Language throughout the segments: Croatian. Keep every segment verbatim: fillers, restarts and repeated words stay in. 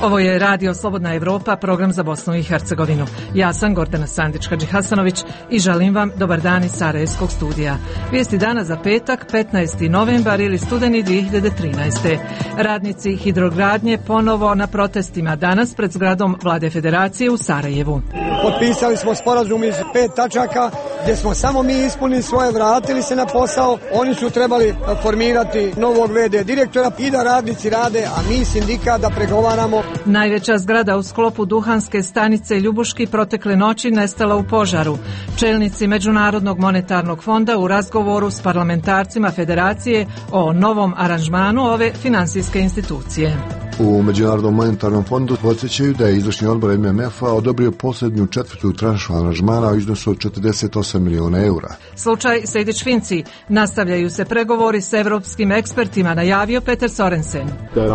Ovo je Radio Slobodna Evropa, program za Bosnu i Hercegovinu. Ja sam Gordana Sandić-Hadžihasanović i želim vam dobar dan iz Sarajevskog studija. Vijesti dana za petak, petnaesti novembar ili studeni dvije hiljade trinaeste. Radnici hidrogradnje ponovo na protestima danas pred zgradom Vlade Federacije u Sarajevu. Potpisali smo sporazum iz pet tačaka gdje smo samo mi ispunili svoje, vratili se na posao. Oni su trebali formirati novog ve de direktora i da radnici rade, a mi sindikat da pregovaramo. Najveća zgrada u sklopu duhanske stanice Ljubuški protekle noći nestala u požaru. Čelnici Međunarodnog monetarnog fonda u razgovoru s parlamentarcima Federacije o novom aranžmanu ove finansijske institucije. U Međunarodnom monetarnom fondu podsjećaju da je izvršni odbor em em ef-a odobrio posljednju četvrtu tranšu aranžmana u iznosu od četrdeset osam miliona eura. Slučaj Sejdić-Finci. Nastavljaju se pregovori s evropskim ekspertima, najavio Peter Sorensen.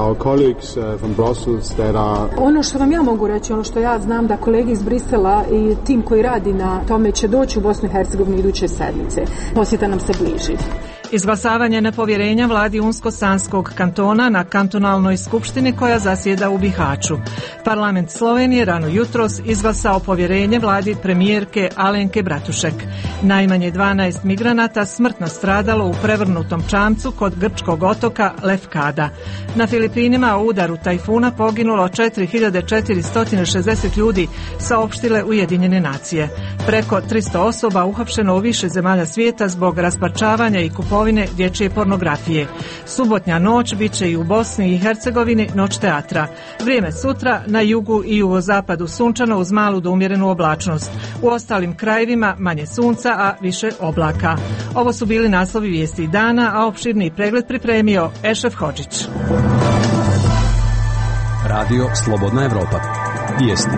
Ono što vam ja mogu reći, ono što ja znam, da kolegi iz Brisela i tim koji radi na tome će doći u Bosnu i Hercegovinu iduće sedmice. Posjeta nam se bliži. Izglasavanje nepovjerenja vladi Unsko-Sanskog kantona na kantonalnoj skupštini koja zasjeda u Bihaću. Parlament Slovenije rano jutros izglasao povjerenje vladi premijerke Alenke Bratušek. Najmanje dvanaest migranata smrtno stradalo u prevrnutom čamcu kod grčkog otoka Lefkada. Na Filipinima u udaru tajfuna poginulo četiri hiljade četiristo šezdeset ljudi, saopštile Ujedinjene nacije. Preko tristo osoba uhapšeno u više zemalja svijeta zbog rasparčavanja i kupovanja dječje pornografije. Subotnja noć bit će i u Bosni i Hercegovini noć teatra. Vrijeme sutra na jugu i jugozapadu sunčano uz malu do umjerenu oblačnost. U ostalim krajevima manje sunca, a više oblaka. Ovo su bili naslovi vijesti dana, a opširni pregled pripremio Ešef Hodžić. Radio Slobodna Evropa. Vijesti.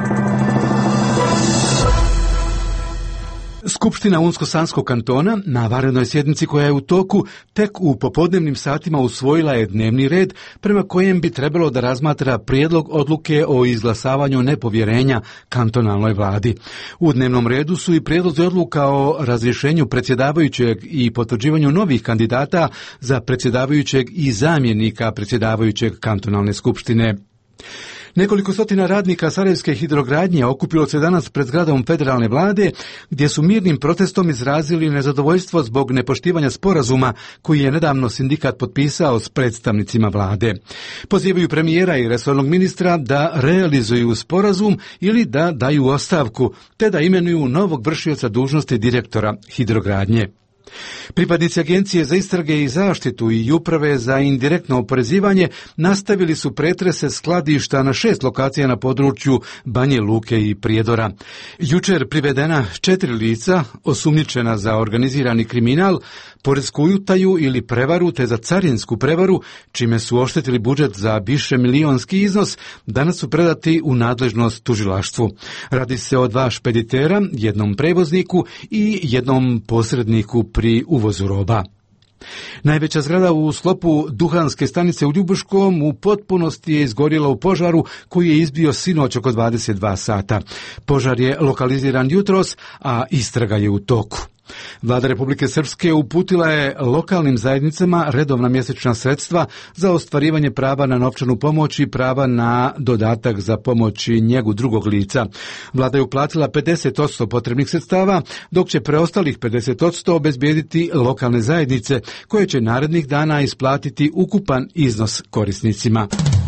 Skupština Unsko-Sanskog kantona na vanrednoj sjednici koja je u toku tek u popodnevnim satima usvojila je dnevni red prema kojem bi trebalo da razmatra prijedlog odluke o izglasavanju nepovjerenja kantonalnoj vladi. U dnevnom redu su i prijedlozi odluka o razrješenju predsjedavajućeg i potvrđivanju novih kandidata za predsjedavajućeg i zamjenika predsjedavajućeg kantonalne skupštine. Nekoliko stotina radnika sarajevske hidrogradnje okupilo se danas pred zgradom federalne vlade, gdje su mirnim protestom izrazili nezadovoljstvo zbog nepoštivanja sporazuma koji je nedavno sindikat potpisao s predstavnicima vlade. Pozivaju premijera i resornog ministra da realizuju sporazum ili da daju ostavku, te da imenuju novog vršioca dužnosti direktora hidrogradnje. Pripadnici Agencije za istrage i zaštitu i Uprave za indirektno oporezivanje nastavili su pretrese skladišta na šest lokacija na području Banje Luke i Prijedora. Jučer privedena četiri lica osumnjičena za organizirani kriminal, poresku utaju ili prevaru te za carinsku prevaru, čime su oštetili budžet za više milionski iznos, danas su predati u nadležnost tužilaštvu. Radi se o dva špeditera, jednom prevozniku i jednom posredniku pri uvozu roba. Najveća zgrada u sklopu duhanske stanice u Ljubuškom u potpunosti je izgorjela u požaru koji je izbio sinoć oko dvadeset dva sata. Požar je lokaliziran jutros, a istraga je u toku. Vlada Republike Srpske uputila je lokalnim zajednicama redovna mjesečna sredstva za ostvarivanje prava na novčanu pomoć i prava na dodatak za pomoć i njegu drugog lica. Vlada je uplatila pedeset posto potrebnih sredstava, dok će preostalih pedeset posto obezbijediti lokalne zajednice, koje će narednih dana isplatiti ukupan iznos korisnicima.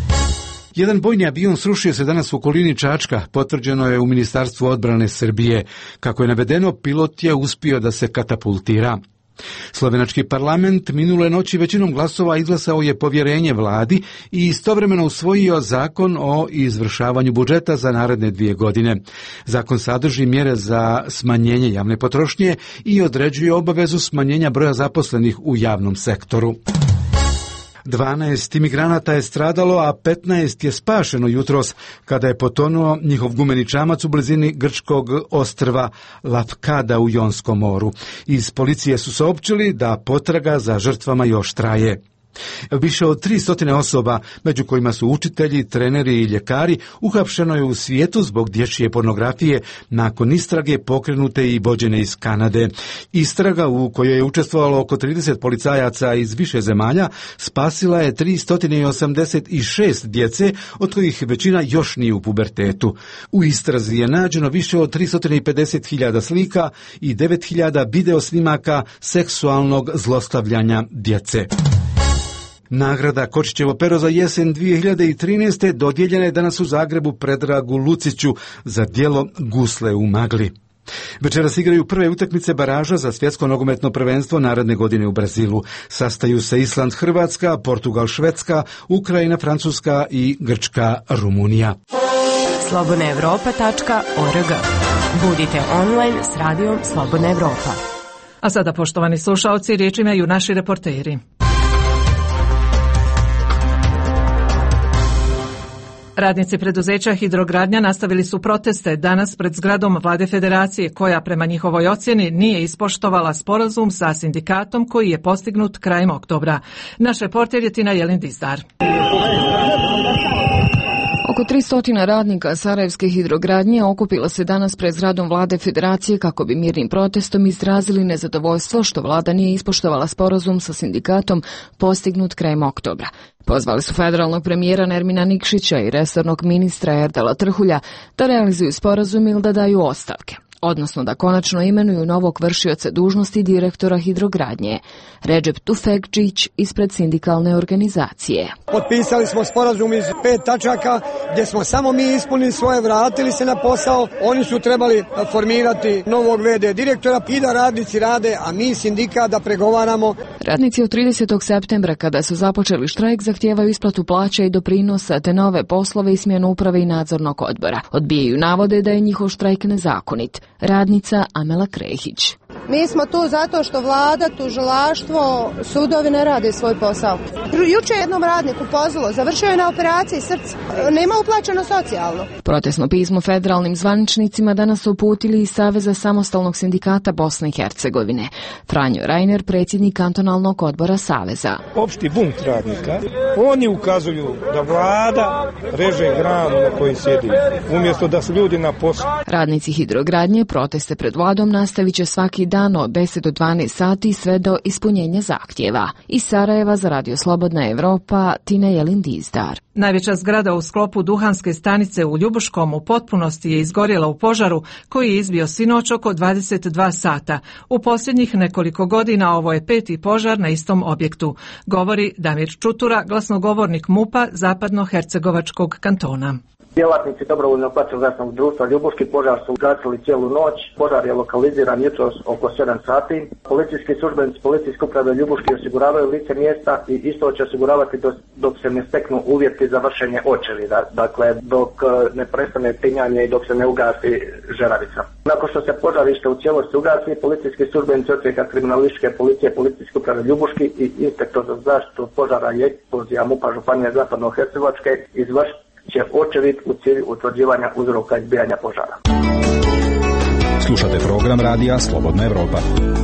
Jedan bojni avion srušio se danas u okolini Čačka, potvrđeno je u Ministarstvu odbrane Srbije. Kako je navedeno, pilot je uspio da se katapultira. Slovenački parlament minule noći većinom glasova izglasao je povjerenje vladi i istovremeno usvojio zakon o izvršavanju budžeta za naredne dvije godine. Zakon sadrži mjere za smanjenje javne potrošnje i određuje obavezu smanjenja broja zaposlenih u javnom sektoru. dvanaest imigranata je stradalo, a petnaest je spašeno jutros kada je potonuo njihov gumeni čamac u blizini grčkog ostrva Lefkada u Jonskom moru. Iz policije su saopćili da potraga za žrtvama još traje. Više od tri stotine osoba, među kojima su učitelji, treneri i ljekari, uhapšeno je u svijetu zbog dječje pornografije nakon istrage pokrenute i vođene iz Kanade. Istraga u kojoj je učestvovalo oko trideset policajaca iz više zemalja spasila je tristo osamdeset šest djece, od kojih većina još nije u pubertetu. U istrazi je nađeno više od tristo pedeset hiljada slika i devet hiljada video snimaka seksualnog zlostavljanja djece. Nagrada Kočićevo pero za jesen dvije hiljade trinaeste. dodijeljena je danas u Zagrebu Predragu Luciću za djelo Gusle u magli. Večeras igraju prve utakmice baraža za svjetsko nogometno prvenstvo naredne godine u Brazilu. Sastaju se Island, Hrvatska, Portugal, Švedska, Ukrajina, Francuska i Grčka, Rumunija. slobodna evropa tačka org. Budite online s radijom Slobodna Evropa. A sada, poštovani slušalci, riječ imaju naši reporteri. Radnici preduzeća Hidrogradnja nastavili su proteste danas pred zgradom Vlade Federacije, koja prema njihovoj ocjeni nije ispoštovala sporazum sa sindikatom koji je postignut krajem oktobra. Naš reporter je Tina Jelin Dizdar. Oko tristo radnika Sarajevske hidrogradnje okupilo se danas pred zgradom Vlade Federacije kako bi mirnim protestom izrazili nezadovoljstvo što vlada nije ispoštovala sporazum sa sindikatom postignut krajem oktobra. Pozvali su federalnog premijera Nermina Nikšića i resornog ministra Erdala Trhulja da realizuju sporazum ili da daju ostavke, odnosno da konačno imenuju novog vršioca dužnosti direktora Hidrogradnje, Redžep Tufekčić ispred sindikalne organizacije. Potpisali smo sporazum iz pet tačaka gdje smo samo mi ispunili svoje, vratili se na posao. Oni su trebali formirati novog ve de direktora i da radnici rade, a mi sindikat da pregovaramo. Radnici od tridesetog septembra, kada su započeli štrajk, zahtijevaju isplatu plaća i doprinosa te nove poslove i smjenu uprave i nadzornog odbora. Odbijaju navode da je njihov štrajk nezakonit. Radnica Amela Krehić. Mi smo tu zato što vlada, tužilaštvo, sudovi ne rade svoj posao. Juče jednom radniku pozvalo, završio je na operaciji srca, nema uplaćeno socijalno. Protestno pismo federalnim zvaničnicima danas su uputili iz Saveza samostalnog sindikata Bosne i Hercegovine. Franjo Rajner, predsjednik kantonalnog odbora Saveza. Opšti bunt radnika, oni ukazuju da vlada reže granu na kojoj sjedi, umjesto da su ljudi na poslu. Radnici Hidrogradnje proteste pred vladom nastavit će svaki dan od deset do dvanaest sati sve do ispunjenja zahtjeva. Iz Sarajeva za Radio Slobodna Evropa, Tina Jelin Dizdar. Najveća zgrada u sklopu duhanske stanice u Ljubuškom u potpunosti je izgorjela u požaru koji je izbio sinoć oko dvadeset dva sata. U posljednjih nekoliko godina ovo je peti požar na istom objektu, govori Damir Čutura, glasnogovornik MUP-a Zapadno-Hercegovačkog kantona. Djelatnici dobrovoljnog vatrogasnog društva Ljubuški požar su ugasili cijelu noć. Požar je lokaliziran jutros oko sedam sati. Policijski službenici policijske uprave Ljubuški osiguravaju lice mjesta i isto će osiguravati dok, dok se ne steknu uvjeti za vršenje očevida. Dakle, dok ne prestane tinjanje i dok se ne ugasi žeravica. Nakon što se požarište u cijelosti ugasi, policijski službenici odsjeka kriminalističke policije policijske uprave Ljubuški i inspektor za zaštitu požara i eksplozija MUP-a Županije Zapadno-Hercegovačke izvršiti će očevid u cilju utvrđivanja uzroka izbijanja požara. Slušate program radija Slobodna Evropa.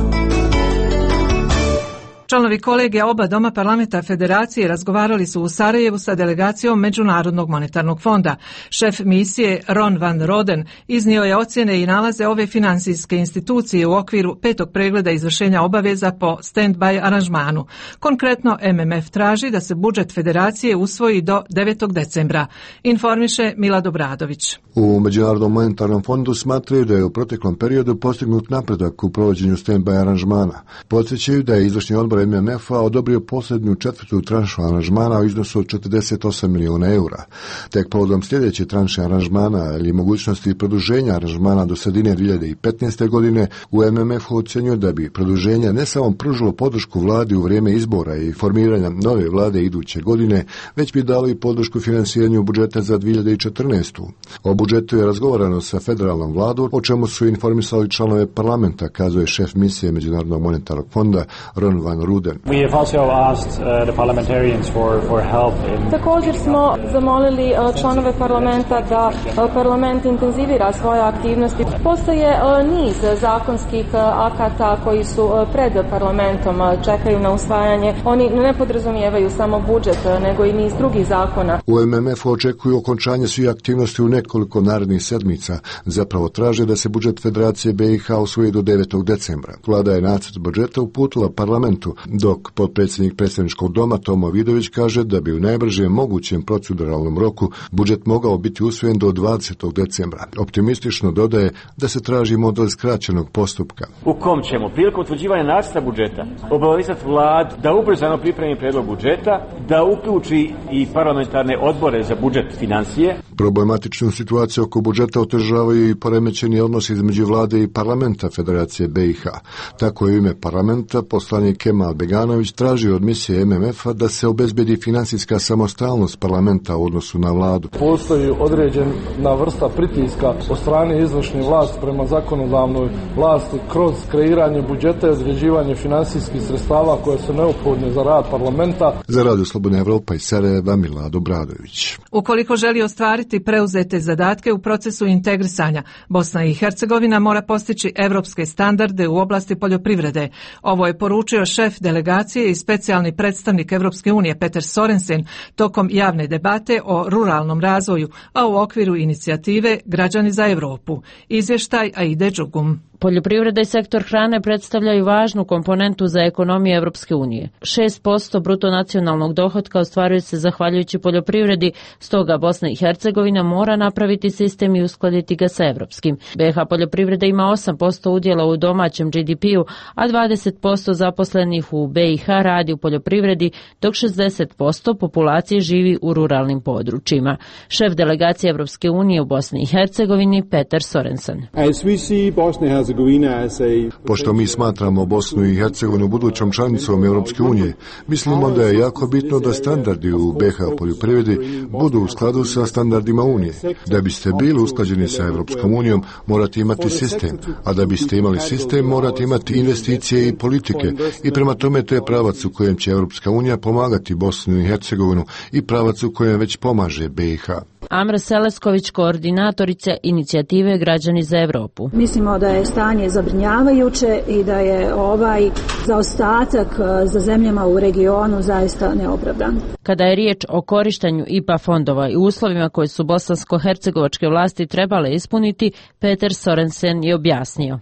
Članovi kolegija oba doma parlamenta Federacije razgovarali su u Sarajevu sa delegacijom Međunarodnog monetarnog fonda. Šef misije Ron van Roden iznio je ocjene i nalaze ove financijske institucije u okviru petog pregleda izvršenja obaveza po stand-by aranžmanu. Konkretno, em em ef traži da se budžet Federacije usvoji do devetog decembra. Informiše Milad Obradović. U Međunarodnom monetarnom fondu smatraju da je u proteklom periodu postignut napredak u provođenju stand-by aranžmana. Podsjećaju da je izvršni odbor em em ef-a odobrio posljednju četvrtu tranšu aranžmana u iznosu od četrdeset osam milijuna eura. Tek povodom sljedeće tranše aranžmana ili mogućnosti produženja aranžmana do sredine dvije hiljade petnaeste. godine u em em ef-u ocjenjuje da bi produženje ne samo pružilo podršku vladi u vrijeme izbora i formiranja nove vlade iduće godine, već bi dalo i podršku finansiranju budžeta za dvije hiljade četrnaestu. O budžetu je razgovarano sa federalnom vladom, o čemu su informisali članove parlamenta, kazuje šef misije Međunarodnog monetarnog fonda Ron van Gruden. Također smo zamolili članove parlamenta da parlament intenzivira svoje aktivnosti. Postoje niz zakonskih akata koji su pred parlamentom, čekaju na usvajanje. Oni ne podrazumijevaju samo budžet, nego i niz drugih zakona. U M M F očekuju okončanje svih aktivnosti u nekoliko narednih sedmica. Zapravo traže da se budžet Federacije B i H usvoji do devetog decembra. Vlada je nacrt budžeta uputila parlamentu, dok potpredsjednik predstavničkog doma Tomo Vidović kaže da bi u najbržem mogućem proceduralnom roku budžet mogao biti usvojen do dvadesetog decembra. Optimistično dodaje da se traži model skraćenog postupka. U kom ćemo prilikom utvrđivanja nacrta budžeta obavezati vladu da ubrzano pripremi predlog budžeta, da uključi i parlamentarne odbore za budžet financije. Problematičnu situaciju oko budžeta otežavaju i poremećeni odnosi između vlade i parlamenta Federacije B i H. Tako je u ime parlamenta poslanik Kemal Beganović tražio od misije M M F-a da se obezbedi finansijska samostalnost parlamenta u odnosu na vladu. Postoji određena vrsta pritiska od strane izvršne vlasti prema zakonodavnoj vlasti kroz kreiranje budžeta i određivanje finansijskih sredstava koje su neophodne za rad parlamenta. Za Radio Slobodna Evropa iz Sarajeva, Milad Obradović. Ukoliko želi ostvariti preuzete zadatke u procesu integrisanja, Bosna i Hercegovina mora postići evropske standarde u oblasti poljoprivrede. Ovo je poručio šef delegacije i specijalni predstavnik Evropske unije Peter Sorensen tokom javne debate o ruralnom razvoju, a u okviru inicijative Građani za Europu. Izvještaj Aide Đugum. Poljoprivreda i sektor hrane predstavljaju važnu komponentu za ekonomiju Evropske unije. šest posto bruto nacionalnog dohotka ostvaruje se zahvaljujući poljoprivredi, stoga Bosna i Hercegovina mora napraviti sistem i uskladiti ga sa evropskim. B H poljoprivreda ima osam posto udjela u domaćem G D P-u, a dvadeset posto zaposlenih u B i H radi u poljoprivredi, dok šezdeset posto populacije živi u ruralnim područjima. Šef delegacije Evropske unije u Bosni i Hercegovini Peter Sorensen. Pošto mi smatramo Bosnu i Hercegovinu budućom članicom Europske unije, mislimo da je jako bitno da standardi u B H poljoprivredi budu u skladu sa standardima Unije. Da biste bili usklađeni sa Europskom unijom, morate imati sistem, a da biste imali sistem, morate imati investicije i politike, i prema tome to je pravac u kojem će Europska unija pomagati Bosnu i Hercegovinu i pravac u kojem već pomaže B i H. Amra Selesković, koordinatorica inicijative Građani za Europu. Mislimo da je stanje zabrinjavajuće i da je ovaj zaostatak za zemljama u regionu zaista neopravdan. Kada je riječ o korištenju I P A fondova i uslovima koje su bosansko-hercegovačke vlasti trebale ispuniti, Peter Sorensen je objasnio.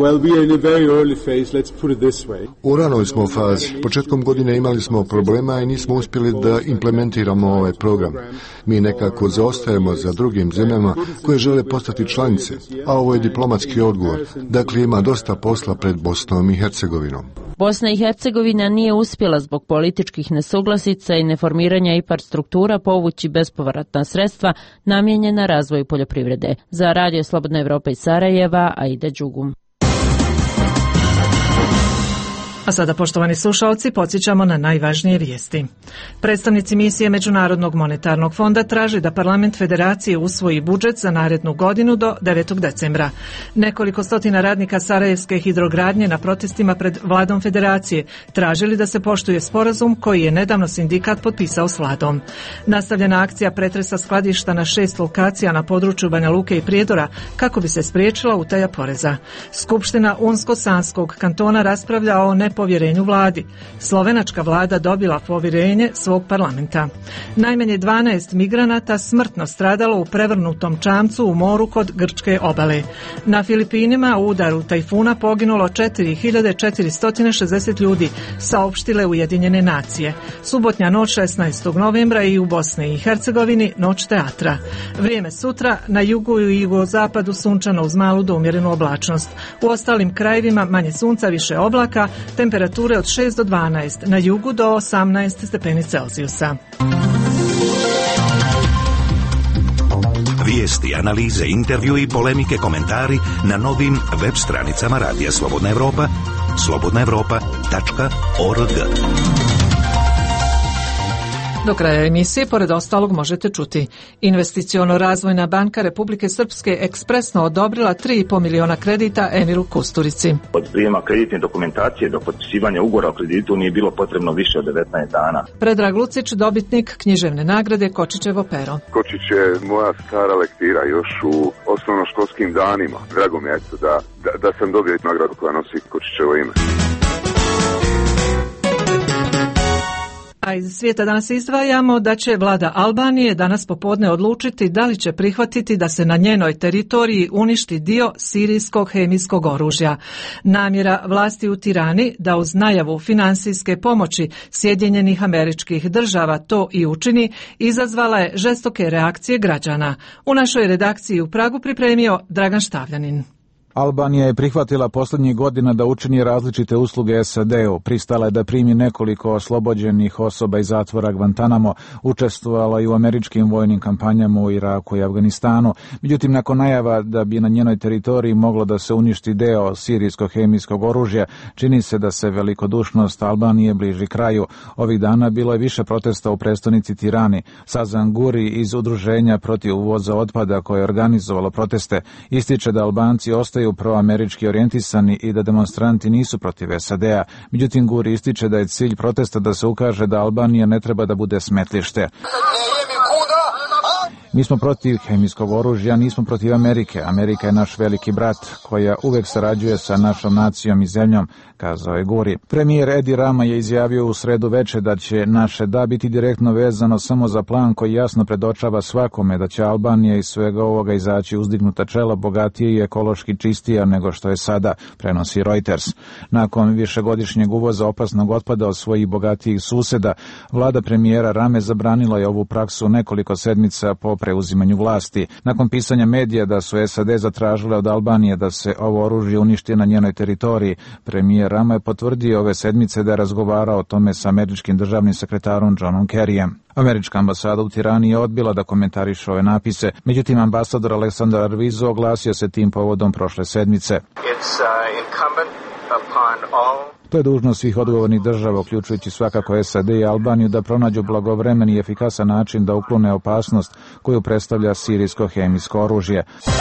U ranoj smo fazi. Početkom godine imali smo problema i nismo uspjeli da implementiramo ovaj program. Mi nekako zaostajemo za drugim zemljama koje žele postati članice, a ovo je diplomatski odgovor. Dakle, ima dosta posla pred Bosnom i Hercegovinom. Bosna i Hercegovina nije uspjela zbog političkih nesuglasica i neformiranja I P A R struktura povući bespovratna sredstva namijenjena razvoju poljoprivrede. Za Radio Slobodna Evropa iz Sarajeva, Aida Đugum. A sada, poštovani slušalci, podsjećamo na najvažnije vijesti. Predstavnici misije Međunarodnog monetarnog fonda traže da parlament Federacije usvoji budžet za narednu godinu do devetog decembra. Nekoliko stotina radnika Sarajevske hidrogradnje na protestima pred vladom Federacije tražili da se poštuje sporazum koji je nedavno sindikat potpisao s vladom. Nastavljena akcija pretresa skladišta na šest lokacija na području Banja Luke i Prijedora kako bi se spriječila utaja poreza. Skupština Unsko-Sanskog kantona raspravlja o ne povjerenju vladi. Slovenačka vlada dobila povjerenje svog parlamenta. Najmanje dvanaest migranata smrtno stradalo u prevrnutom čamcu u moru kod grčke obale. Na Filipinima u udaru tajfuna poginulo četiri hiljade četiristo šezdeset ljudi, saopštile Ujedinjene nacije. Subotnja noć šesnaestog novembra i u Bosni i Hercegovini noć teatra. Vrijeme sutra na jugu i jugozapadu sunčano uz malu do umjerenu oblačnost. U ostalim krajevima manje sunca, više oblaka, temperature od šest do dvanaest, na jugu do osamnaest stepeni Celzijusa. Vijesti, analize, intervju i polemike, komentari na novim web stranicama Radija Slobodna Evropa, slobodna evropa tačka org. Do kraja emisije, pored ostalog, možete čuti. Investiciono-razvojna banka Republike Srpske ekspresno odobrila tri i po miliona kredita Emiru Kusturici. Od prijema kreditne dokumentacije do potpisivanja ugovora o kreditu nije bilo potrebno više od devetnaest dana. Predrag Lucić, dobitnik književne nagrade Kočićevo pero. Kočić je moja stara lektira još u osnovnoškolskim danima. Drago mi je da, da, da sam dobio nagradu koja nosi Kočićevo ime. A iz svijeta danas izdvajamo da će vlada Albanije danas popodne odlučiti da li će prihvatiti da se na njenoj teritoriji uništi dio sirijskog hemijskog oružja. Namjera vlasti u Tirani da uz najavu finansijske pomoći Sjedinjenih Američkih Država to i učini, izazvala je žestoke reakcije građana. U našoj redakciji u Pragu pripremio Dragan Štavljanin. Albanija je prihvatila posljednjih godina da učini različite usluge S A D-u, pristala je da primi nekoliko oslobođenih osoba iz zatvora Guantanamo, učestvovala i u američkim vojnim kampanjama u Iraku i Afganistanu. Međutim, nakon najava da bi na njenoj teritoriji moglo da se uništi deo sirijskog hemijskog oružja, čini se da se velikodušnost Albanije bliži kraju. Ovih dana bilo je više protesta u prestonici Tirani. Sazan Guri iz udruženja protiv uvoza otpada koje je organizovalo proteste ističe da Albanci ostaju proamerički orijentisani i da demonstranti nisu protiv S A D-a. Međutim, Guri ističe da je cilj protesta da se ukaže da Albanija ne treba da bude smetlište. Mi smo protiv hemijskog oružja, nismo protiv Amerike. Amerika je naš veliki brat koja uvek sarađuje sa našom nacijom i zemljom, kazao je Guri. Premijer Edi Rama je izjavio u sredu veče da će naše da biti direktno vezano samo za plan koji jasno predočava svakome da će Albanija iz svega ovoga izaći uzdignuta čela, bogatije i ekološki čistija nego što je sada, prenosi Reuters. Nakon višegodišnjeg uvoza opasnog otpada od svojih bogatijih suseda, vlada premijera Rame zabranila je ovu praksu nekoliko sedmica po preuzimanju vlasti. Nakon pisanja medija da su S A D zatražile od Albanije da se ovo oružje uništi na njenoj teritoriji, premijer Rama je potvrdio ove sedmice da je razgovarao o tome sa američkim državnim sekretarom Johnom Kerryjem. Američka ambasada u Tirani je odbila da komentariše ove napise, međutim ambasador Aleksandar Arvizo oglasio se tim povodom prošle sedmice. It's, uh, incumbent upon all... To je dužnost svih odgovornih država, uključujući svakako S A D i Albaniju, da pronađu blagovremeni i efikasan način da uklone opasnost koju predstavlja sirijsko hemijsko oružje.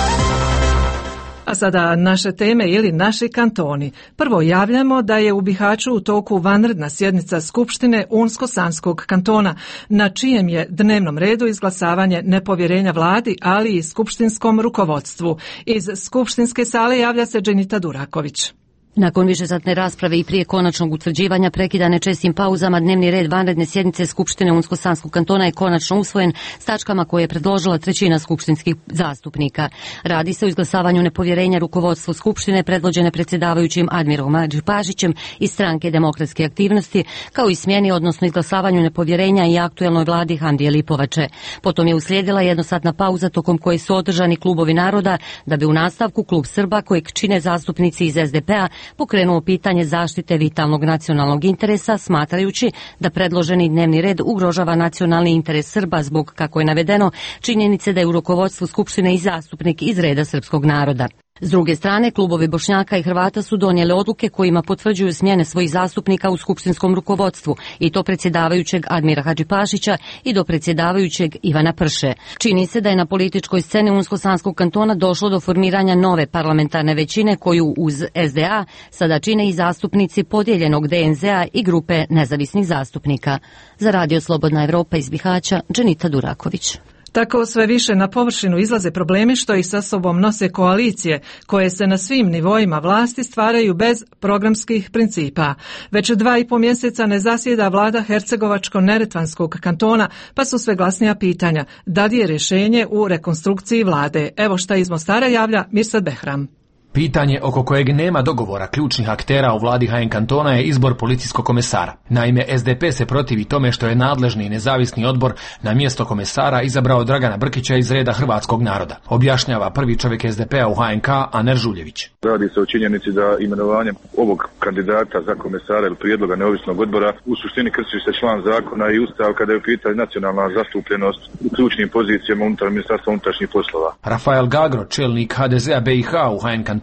A sada naše teme ili naši kantoni. Prvo javljamo da je u Bihaću u toku vanredna sjednica Skupštine Unsko-Sanskog kantona, na čijem je dnevnom redu izglasavanje nepovjerenja vladi, ali i skupštinskom rukovodstvu. Iz skupštinske sale javlja se Dženita Duraković. Nakon višesatne rasprave i prije konačnog utvrđivanja prekidane čestim pauzama, dnevni red vanredne sjednice Skupštine Unsko-Sanskog kantona je konačno usvojen s tačkama koje je predložila trećina skupštinskih zastupnika. Radi se o izglasavanju nepovjerenja rukovodstvu Skupštine predvođene predsjedavajućim Admirom Hadžipašićem iz stranke Demokratske aktivnosti, kao i smjeni, odnosno izglasavanju nepovjerenja i aktuelnoj vladi Handije Lipovače. Potom je uslijedila jednosatna pauza tokom koje su održani klubovi naroda, da bi u nastavku klub Srba, kojeg čine zastupnici iz S D P-a, pokrenuo pitanje zaštite vitalnog nacionalnog interesa, smatrajući da predloženi dnevni red ugrožava nacionalni interes Srba zbog, kako je navedeno, činjenice da je u rukovodstvu Skupštine i zastupnik iz reda srpskog naroda. S druge strane, klubovi Bošnjaka i Hrvata su donijeli odluke kojima potvrđuju smjene svojih zastupnika u skupštinskom rukovodstvu, i to predsjedavajućeg Admira Hadžipašića i do predsjedavajućeg Ivana Prše. Čini se da je na političkoj sceni Unsko-Sanskog kantona došlo do formiranja nove parlamentarne većine koju uz S D A sada čine i zastupnici podijeljenog D N Z-a i grupe nezavisnih zastupnika. Za Radio Slobodna Evropa iz Bihaća, Dženita Duraković. Tako sve više na površinu izlaze problemi što ih sa sobom nose koalicije, koje se na svim nivoima vlasti stvaraju bez programskih principa. Već dva i po mjeseca ne zasjeda vlada Hercegovačko-Neretvanskog kantona, pa su sve glasnija pitanja da li je rješenje u rekonstrukciji vlade. Evo šta iz Mostara javlja Mirsad Behram. Pitanje oko kojeg nema dogovora ključnih aktera u vladi H N kantona je izbor policijskog komesara. Naime, S D P se protivi tome što je nadležni nezavisni odbor na mjesto komesara izabrao Dragana Brkića iz reda hrvatskog naroda. Objašnjava prvi čovjek S D P-a u H N K, Aner Žuljević. Radi se o činjenici da imenovanjem ovog kandidata za komesara ili prijedloga neovisnog odbora u suštini krši se član zakona i ustav kada je u pitanju nacionalna zastupljenost u ključnim pozicijama unutar Ministarstva unutrašnjih poslova. Rafael Gagro, čelnik H D Z-a B i H u H N kantona,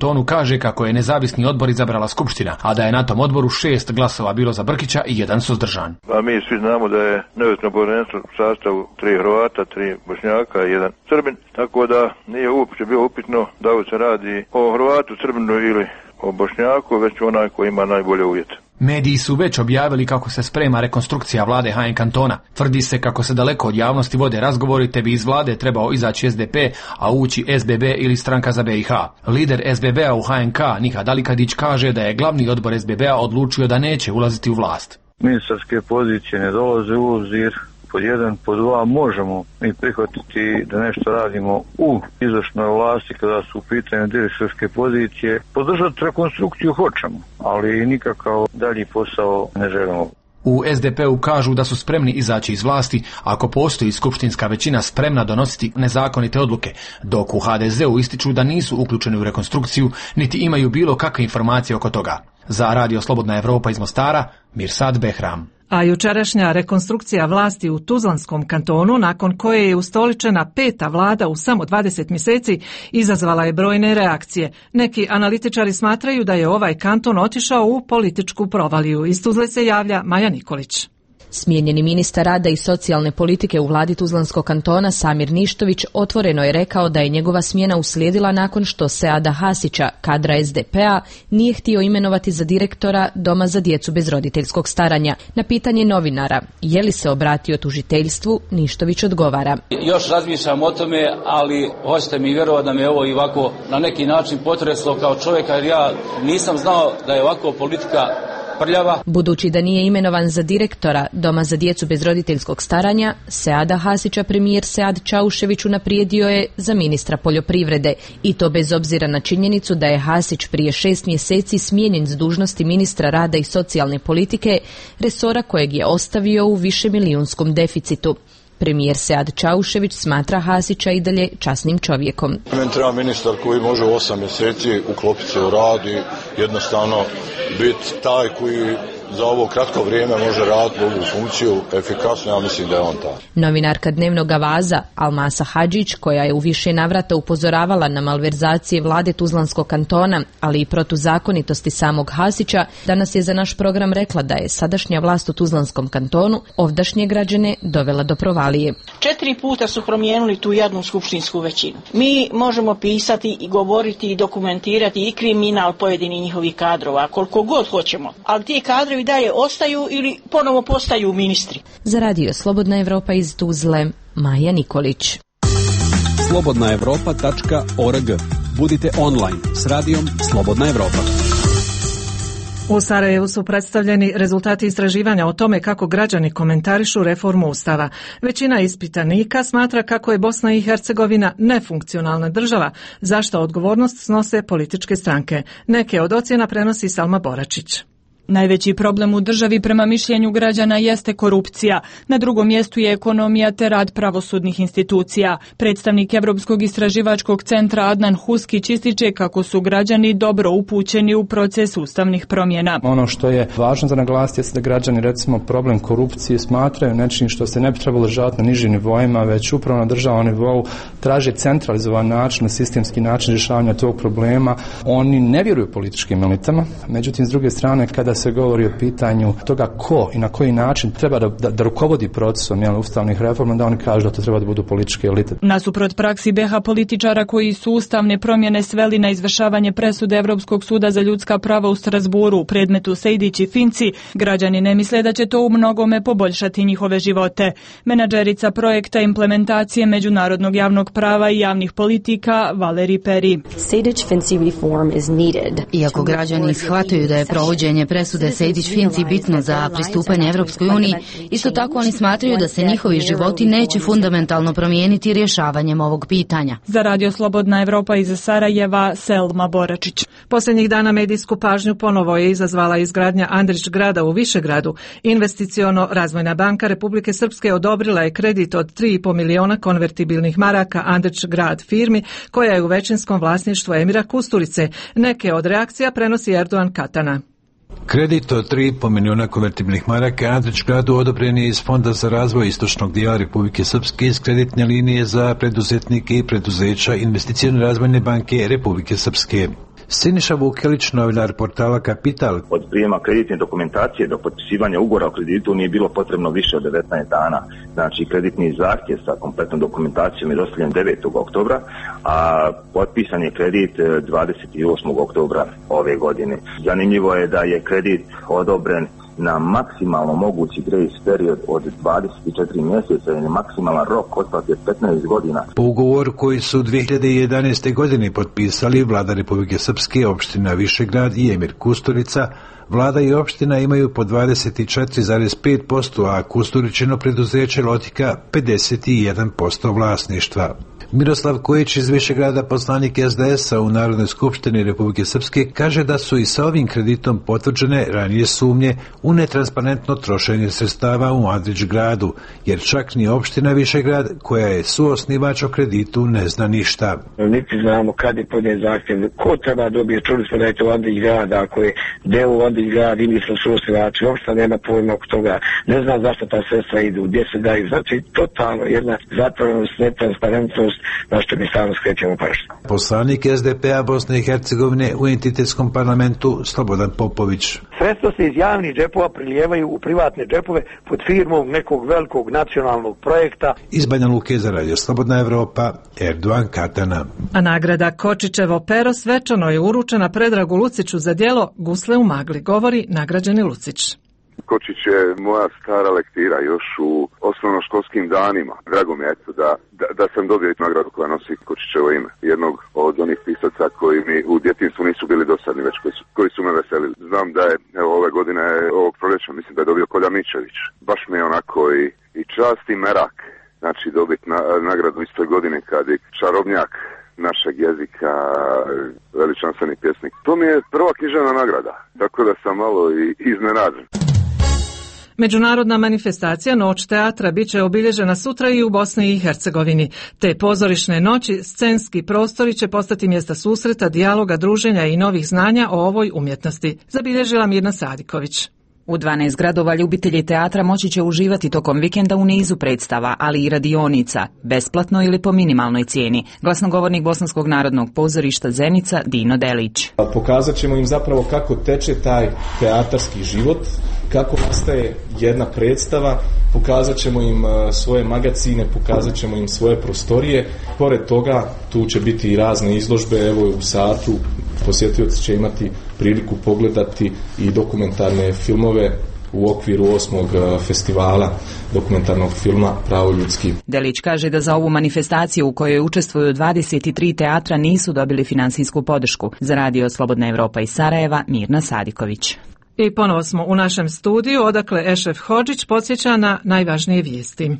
kantonu kaže kako je nezavisni odbor izabrala skupština, a da je na tom odboru šest glasova bilo za Brkića i jedan suzdržan. A mi svi znamo da je nezavisno povjerenstvo u sastavu tri Hrvata, tri Bošnjaka i jedan Srbin, tako da nije uopće bilo upitno da se radi o Hrvatu, Srbinu ili o Bošnjaku, već onaj koji ima najbolje uvjete. Mediji su već objavili kako se sprema rekonstrukcija vlade H N kantona. Tvrdi se kako se daleko od javnosti vode razgovori, te bi iz vlade trebao izaći S D P, a ući S B B ili Stranka za B i H. Lider S B B-a u H N K, Nihad Alikadić, kaže da je glavni odbor S B B-a odlučio da neće ulaziti u vlast. Ministarske pozicije ne dolaze u obzir. Pod jedan, pod dva, možemo mi prihvatiti da nešto radimo u izvršnoj vlasti kada su u pitanju direktorske pozicije. Podržati rekonstrukciju hoćemo, ali nikakav dalji posao ne želimo. U S D P-u kažu da su spremni izaći iz vlasti ako postoji skupštinska većina spremna donositi nezakonite odluke, dok u H D Z-u ističu da nisu uključeni u rekonstrukciju niti imaju bilo kakve informacije oko toga. Za Radio Slobodna Evropa iz Mostara, Mirsad Behram. A jučerašnja rekonstrukcija vlasti u Tuzlanskom kantonu, nakon koje je ustoličena peta vlada u samo dvadeset mjeseci, izazvala je brojne reakcije. Neki analitičari smatraju da je ovaj kanton otišao u političku provaliju. Iz Tuzle se javlja Maja Nikolić. Smijenjeni ministar rada i socijalne politike u vladi Tuzlanskog kantona Samir Ništović otvoreno je rekao da je njegova smjena uslijedila nakon što Seada Hasića, kadra S D P-a, nije htio imenovati za direktora Doma za djecu bez roditeljskog staranja. Na pitanje novinara je li se obratio tužiteljstvu, Ništović odgovara: Još razmišljam o tome, ali hoćete mi vjerovati da me ovo i ovako na neki način potreslo kao čovjeka, jer ja nisam znao da je ovako politika prljava. Budući da nije imenovan za direktora Doma za djecu bez roditeljskog staranja, Seada Hasića premijer Sead Čaušević unaprijedio je za ministra poljoprivrede, i to bez obzira na činjenicu da je Hasić prije šest mjeseci smijenjen s dužnosti ministra rada i socijalne politike, resora kojeg je ostavio u višemilijunskom deficitu. Premijer Sead Čaušević smatra Hasića i dalje časnim čovjekom. Meni treba ministar koji može u osam mjeseci uklopiti se u rad i jednostavno biti taj koji za ovo kratko vrijeme može raditi ovu funkciju efikasno, ja mislim da je on taj. Novinarka Dnevnog Avaza Almasa Hadžić, koja je u više navrata upozoravala na malverzacije vlade Tuzlanskog kantona, ali i protuzakonitosti samog Hasića, danas je za naš program rekla da je sadašnja vlast u Tuzlanskom kantonu ovdašnje građane dovela do provalije. Četiri puta su promijenili tu jadnu skupštinsku većinu. Mi možemo pisati i govoriti i dokumentirati i kriminal pojedinih njihovih kadrova, koliko god hoćemo, ali ti kadrovi i dalje ostaju ili ponovo postaju ministri. Za Radio Slobodna Evropa iz Tuzle, Maja Nikolić. slobodna evropa tačka org. Budite online s radijom Slobodna Evropa. U Sarajevu su predstavljeni rezultati istraživanja o tome kako građani komentarišu reformu Ustava. Većina ispitanika smatra kako je Bosna i Hercegovina nefunkcionalna država, za što odgovornost snose političke stranke. Neke od ocjena prenosi Salma Boračić. Najveći problem u državi prema mišljenju građana jeste korupcija. Na drugom mjestu je ekonomija te rad pravosudnih institucija. Predstavnik Europskog istraživačkog centra Adnan Huskić ističe kako su građani dobro upućeni u proces ustavnih promjena. Ono što je važno za naglasiti je da građani recimo problem korupcije smatraju nečim što se ne bi trebalo žati na nižim nivoima, već upravo na državnom nivou traže centralizovan način, sistemski način rješavanja tog problema. Oni ne vjeruju političkim elitama, međutim s druge strane kada se govori o pitanju toga ko i na koji način treba da, da, da rukovodi procesom jel, ustavnih reforma, da oni kažu da to treba da budu političke elite. Nasuprot praksi B H političara koji su ustavne promjene sveli na izvršavanje presude Europskog suda za ljudska prava u Strasburu u predmetu Sejdić i Finci, građani ne misle da će to u mnogome poboljšati njihove živote. Menadžerica projekta implementacije međunarodnog javnog prava i javnih politika Valeri Peri. Iako građani shvataju da je provođenje presude Sejdić-Finci bitno za pristupanje Evropskoj uniji, isto tako oni smatraju da se njihovi životi neće fundamentalno promijeniti rješavanjem ovog pitanja. Za Radio Slobodna Evropa iz Sarajeva, Selma Boračić. Posljednjih dana medijsku pažnju ponovo je izazvala izgradnja Andrić grada u Višegradu. Investiciono Razvojna banka Republike Srpske odobrila je kredit od tri i po miliona konvertibilnih maraka Andrić grad firmi koja je u većinskom vlasništvu Emira Kusturice. Neke od reakcija prenosi Erdogan Katana. Kredit od tri i po milijuna konvertibilnih maraka Andrić gradu odobren je iz Fonda za razvoj istočnog dijela Republike Srpske iz kreditne linije za preduzetnike i preduzeća Investicione razvojne banke Republike Srpske. Siniša Vukelić, novinar portala Kapital. Od prijema kreditne dokumentacije do potpisivanja ugovora o kreditu nije bilo potrebno više od devetnaest dana. Znači, kreditni zahtjev sa kompletnom dokumentacijom je dostavljen devetog oktobra, a potpisan je kredit dvadeset osmog oktobra ove godine. Zanimljivo je da je kredit odobren na maksimalno mogući grace period od dvadeset četiri mjeseca i maksimalan rok otplate petnaest godina. Po ugovoru koji su dvije hiljade jedanaeste. godine potpisali Vlada Republike Srpske, opština Višegrad i Emir Kusturica, Vlada i opština imaju po dvadeset četiri zarez pet posto, a Kusturičino preduzeće Lotika pedeset jedan posto vlasništva. Miroslav Kojić iz Višegrada, poslanik S D S-a u Narodnoj skupštini Republike Srpske, kaže da su i sa ovim kreditom potvrđene ranije sumnje u netransparentno trošenje sredstava u Andrić gradu, jer čak ni opština Višegrad, koja je suosnivač o kreditu, ne zna ništa. Niti znamo kad je podnijet zahtjev, ko treba dobije, čuli smo da je to Andrić grad, ako je deo Andrić grad i mi smo suosnivači, opština nema pojma oko toga, ne zna zašto ta sredstva idu, gdje se daju, znači totalno jedna zatvorenost, netransparentnost, na što mi stvarno skrećemo pažnju. Poslanik S D P-a Bosne i Hercegovine u entitetskom parlamentu Slobodan Popović. Sredstva se iz javnih džepova prilijevaju u privatne džepove pod firmom nekog velikog nacionalnog projekta. Iz Banja Luke za Radio Slobodna Evropa, Erdogan Katana. A nagrada Kočićevo pero svečano je uručena Predragu Luciću za djelo Gusle u magli, govori nagrađeni Lucić. Kočić je moja stara lektira još u osnovnoškolskim danima. Drago mi je eto da, da, da sam dobio nagradu koja nosi Kočićevo ime. Jednog od onih pisaca koji mi u djetinjstvu nisu bili dosadni, već koji su, koji su me veselili. Znam da je evo, ove godine, ovog proljeća, mislim da je dobio Kolja Mičević. Baš mi je onako i, i čast i merak. Znači dobiti na, nagradu istoj godini kad je čarobnjak našeg jezika, veličanstveni pjesnik. To mi je prva književna nagrada, tako da sam malo i iznenađen. Međunarodna manifestacija Noć teatra bit će obilježena sutra i u Bosni i Hercegovini. Te pozorišne noći, scenski prostori će postati mjesta susreta, dijaloga, druženja i novih znanja o ovoj umjetnosti, zabilježila Mirna Sadiković. U dvanaest gradova ljubitelji teatra moći će uživati tokom vikenda u nizu predstava, ali i radionica, besplatno ili po minimalnoj cijeni. Glasnogovornik Bosanskog narodnog pozorišta Zenica Dino Delić. Pokazat ćemo im zapravo kako teče taj teatarski život, kako nastaje jedna predstava, pokazat ćemo im svoje magacine, pokazat ćemo im svoje prostorije. Pored toga tu će biti i razne izložbe, evo u satu posjetioci će imati priliku pogledati i dokumentarne filmove u okviru osmog festivala dokumentarnog filma Pravo ljudski. Delić kaže da za ovu manifestaciju u kojoj učestvuju dvadeset tri teatra nisu dobili finansijsku podršku. Za Radio Slobodna Evropa iz Sarajeva, Mirna Sadiković. I ponovo smo u našem studiju, odakle Ešef Hodžić podsjeća na najvažnije vijesti.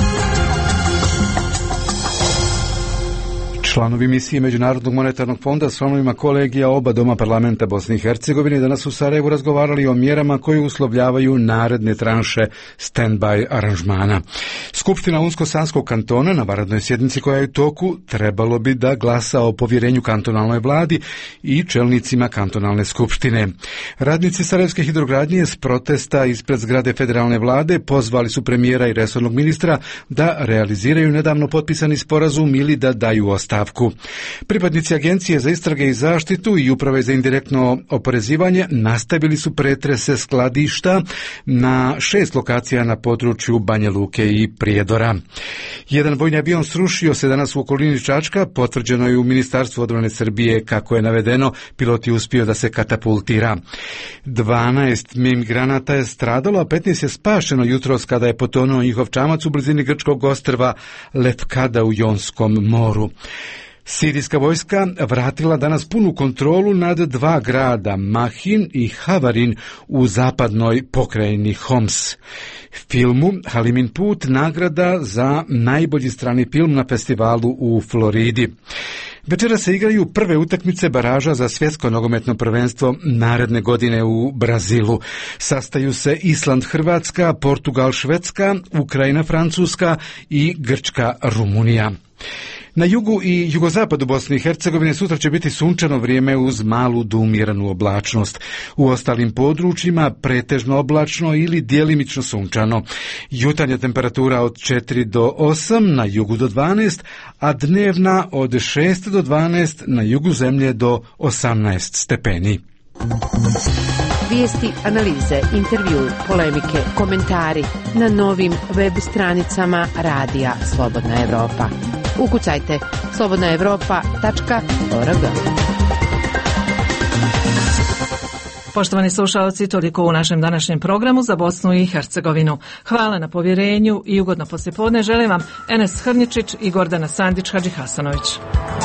Članovi misije Međunarodnog monetarnog fonda s članovima kolegija oba doma parlamenta Bosne i Hercegovine danas u Sarajevu razgovarali o mjerama koje uslovljavaju naredne tranše stand-by aranžmana. Skupština Unsko-Sanskog kantona na vanrednoj sjednici koja je u toku trebalo bi da glasa o povjerenju kantonalnoj vladi i čelnicima kantonalne skupštine. Radnici Sarajevske hidrogradnje s protesta ispred zgrade federalne vlade pozvali su premijera i resornog ministra da realiziraju nedavno potpisani sporazum ili da daju ostavku. Pripadnici Agencije za istrage i zaštitu i Uprave za indirektno oporezivanje nastavili su pretrese skladišta na šest lokacija na području Banja Luke i Prijedora. Jedan vojni avion srušio se danas u okolini Čačka, potvrđeno je u Ministarstvu odbrane Srbije. Kako je navedeno, pilot je uspio da se katapultira. dvanaest migranata je stradalo, a petnaest je spašeno jutros kada je potonuo njihov čamac u blizini grčkog ostrva Lefkada u Jonskom moru. Sirijska vojska vratila danas punu kontrolu nad dva grada, Mahin i Havarin u zapadnoj pokrajini Homs. Filmu Halimin put nagrada za najbolji strani film na festivalu u Floridi. Večera se igraju prve utakmice baraža za svjetsko nogometno prvenstvo naredne godine u Brazilu. Sastaju se Island Hrvatska, Portugal Švedska, Ukrajina Francuska i Grčka Rumunija. Na jugu i jugozapadu Bosne i Hercegovine sutra će biti sunčano vrijeme uz malu do umjerenu oblačnost. U ostalim područjima pretežno oblačno ili djelimično sunčano. Jutarnja temperatura od četiri do osam, na jugu do dvanaest, a dnevna od šest do dvanaest, na jugu zemlje do osamnaest stepeni. Vijesti, analize, intervju, polemike, komentari na novim web stranicama Radija Slobodna Evropa. Ukucajte slobodna evropa tačka org. Poštovani slušalci, toliko u našem današnjem programu za Bosnu i Hercegovinu. Hvala na povjerenju i ugodno poslijepodne želim vam Enes Hrničić i Gordana Sandić Hadžihasanović.